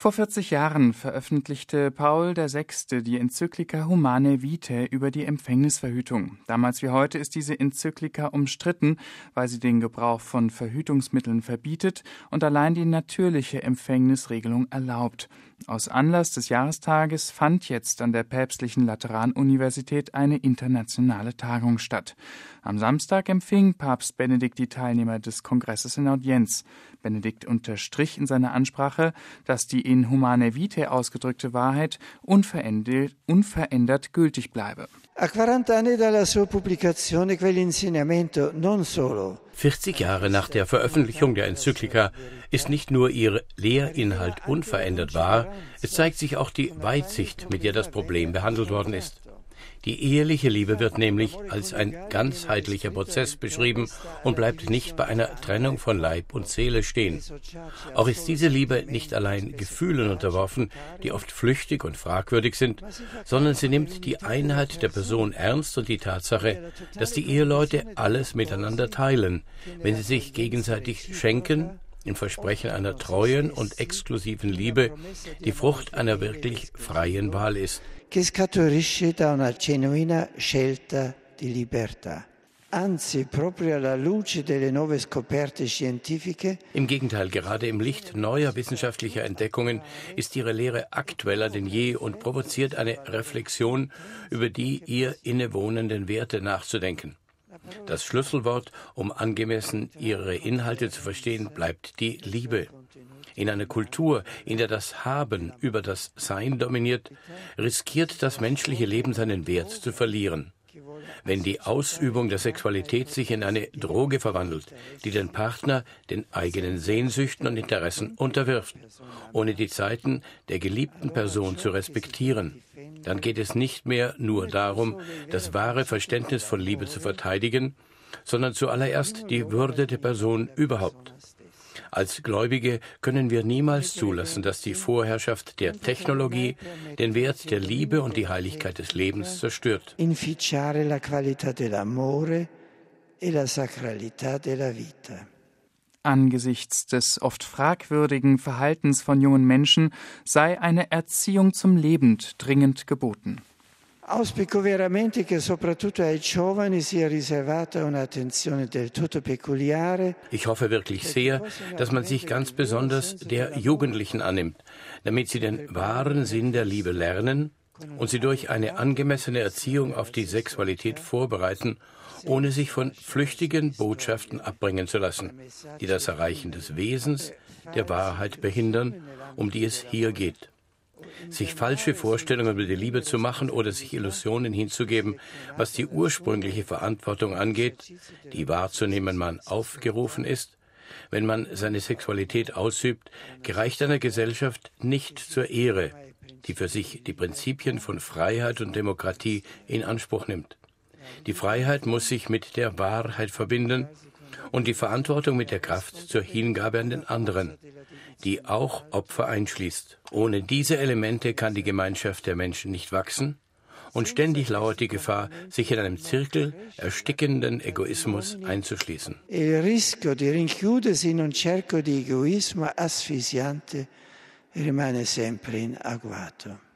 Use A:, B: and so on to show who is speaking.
A: Vor 40 Jahren veröffentlichte Paul VI. Die Enzyklika Humanae Vitae über die Empfängnisverhütung. Damals wie heute ist diese Enzyklika umstritten, weil sie den Gebrauch von Verhütungsmitteln verbietet und allein die natürliche Empfängnisregelung erlaubt. Aus Anlass des Jahrestages fand jetzt an der Päpstlichen Lateranuniversität eine internationale Tagung statt. Am Samstag empfing Papst Benedikt die Teilnehmer des Kongresses in Audienz. Benedikt unterstrich in seiner Ansprache, dass die in Humanae Vitae ausgedrückte Wahrheit unverändert gültig bleibe.
B: A 40 anni dalla sua pubblicazione quell'insegnamento non solo
C: 40 Jahre nach der Veröffentlichung der Enzyklika ist nicht nur ihr Lehrinhalt unverändert wahr, es zeigt sich auch die Weitsicht, mit der das Problem behandelt worden ist. Die eheliche Liebe wird nämlich als ein ganzheitlicher Prozess beschrieben und bleibt nicht bei einer Trennung von Leib und Seele stehen. Auch ist diese Liebe nicht allein Gefühlen unterworfen, die oft flüchtig und fragwürdig sind, sondern sie nimmt die Einheit der Person ernst und die Tatsache, dass die Eheleute alles miteinander teilen, wenn sie sich gegenseitig schenken, im Versprechen einer treuen und exklusiven Liebe, die Frucht einer wirklich freien Wahl ist.
B: che scaturisce da una genuina scelta di libertà. Anzi, proprio alla luce delle nuove scoperte scientifiche.
C: Im Gegenteil, gerade im Licht neuer wissenschaftlicher Entdeckungen ist ihre Lehre aktueller denn je und provoziert eine Reflexion über die ihr innewohnenden Werte nachzudenken. Das Schlüsselwort, um angemessen ihre Inhalte zu verstehen, bleibt die Liebe. In einer Kultur, in der das Haben über das Sein dominiert, riskiert das menschliche Leben seinen Wert zu verlieren. Wenn die Ausübung der Sexualität sich in eine Droge verwandelt, die den Partner den eigenen Sehnsüchten und Interessen unterwirft, ohne die Zeiten der geliebten Person zu respektieren, dann geht es nicht mehr nur darum, das wahre Verständnis von Liebe zu verteidigen, sondern zuallererst die Würde der Person überhaupt. Als Gläubige können wir niemals zulassen, dass die Vorherrschaft der Technologie den Wert der Liebe und die Heiligkeit des Lebens zerstört.
B: Inficiare la qualità dell'amore e la sacralità della vita.
A: Angesichts des oft fragwürdigen Verhaltens von jungen Menschen sei eine Erziehung zum Leben dringend geboten.
B: Auspico veramente che soprattutto ai giovani sia riservata un'attenzione del tutto peculiare.
C: Ich hoffe wirklich sehr, dass man sich ganz besonders der Jugendlichen annimmt, damit sie den wahren Sinn der Liebe lernen und sie durch eine angemessene Erziehung auf die Sexualität vorbereiten, ohne sich von flüchtigen Botschaften abbringen zu lassen, die das Erreichen des Wesens, der Wahrheit behindern, um die es hier geht. Sich falsche Vorstellungen über die Liebe zu machen oder sich Illusionen hinzugeben, was die ursprüngliche Verantwortung angeht, die wahrzunehmen man aufgerufen ist, wenn man seine Sexualität ausübt, gereicht einer Gesellschaft nicht zur Ehre, die für sich die Prinzipien von Freiheit und Demokratie in Anspruch nimmt. Die Freiheit muss sich mit der Wahrheit verbinden und die Verantwortung mit der Kraft zur Hingabe an den anderen, die auch Opfer einschließt. Ohne diese Elemente kann die Gemeinschaft der Menschen nicht wachsen und ständig lauert die Gefahr, sich in einem Zirkel erstickenden Egoismus einzuschließen.
B: Il rischio di rinchiudersi in un cerco di egoismo asfissiante rimane sempre in agguato.